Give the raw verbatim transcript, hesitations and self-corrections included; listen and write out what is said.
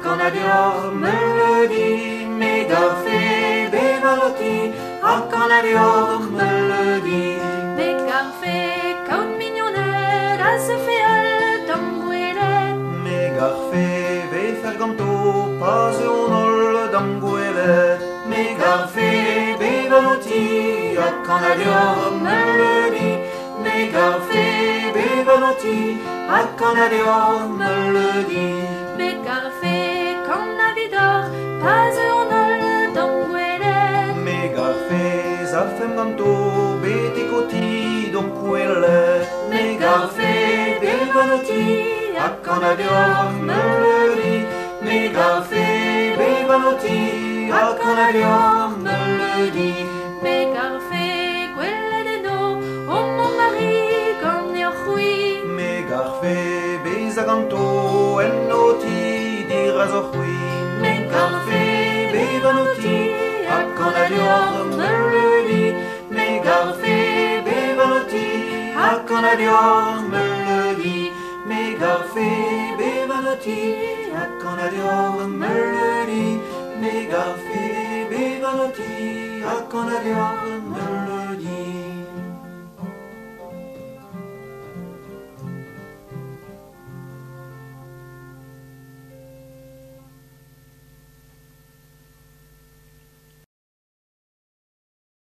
Canadior melody, Megarfe bevaloti, a Canadior melody. Megarfe caun mignonel, a se feal d'angouele. Megarfe ve ferganto, pas eonol d'angouele. Megarfe bevaloti, a Canadior melody, Megarfe bevaloti, a Canadior melody. Megarfe caun navidor, pas en ol d'angouele. Megarfe za femganto, beti coti donquelle. Megarfe bevaloti, a Canadior melody. Megarfe bevaloti, a Canadior melody. Megarfe gwelle de no, o mon mari gant eo c'hwi. Megarfe bezaganto, en noti diras o c'hwi. Megarfe bevaloti, a Canadior melody. Megarfe bevaloti, a Canadior melody. Megarfe bevaloti, a Canadior melody. Megarfe bevaloti, a Canadior melody.